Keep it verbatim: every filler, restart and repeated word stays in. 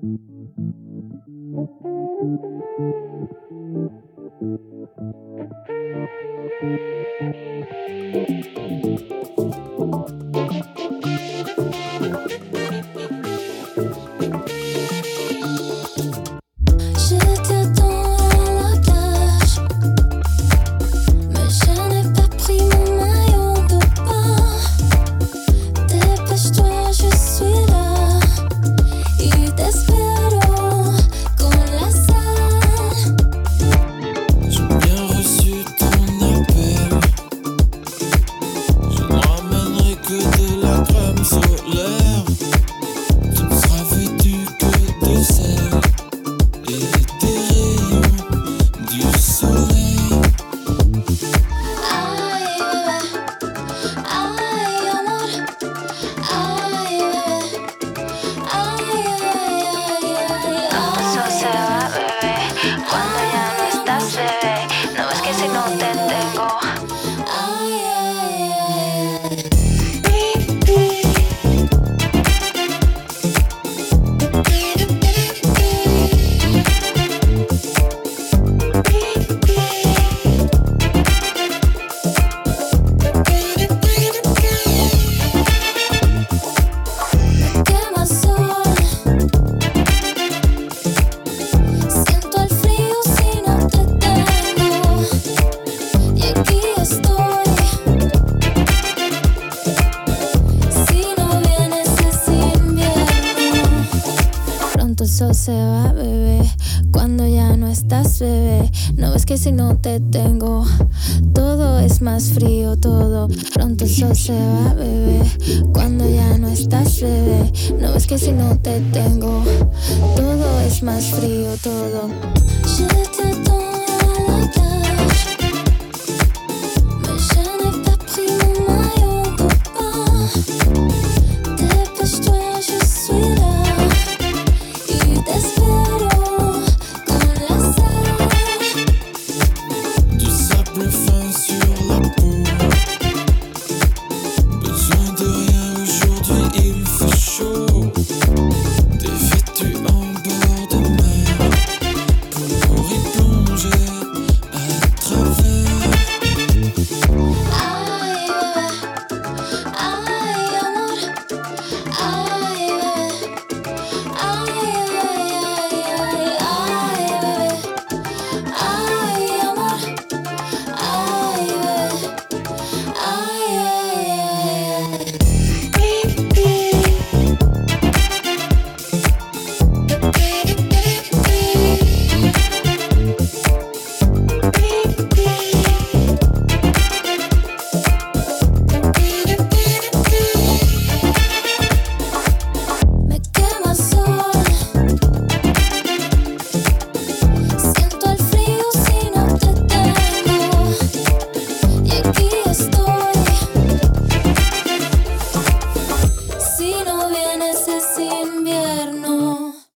Eso se va, bebé, cuando ya no estás, bebé. No ves que si no te tengo, todo es más frío, todo. Pronto eso se va, bebé, cuando ya no estás, bebé. No ves que si no te tengo, todo es más frío, todo. Je t'attends à la plage.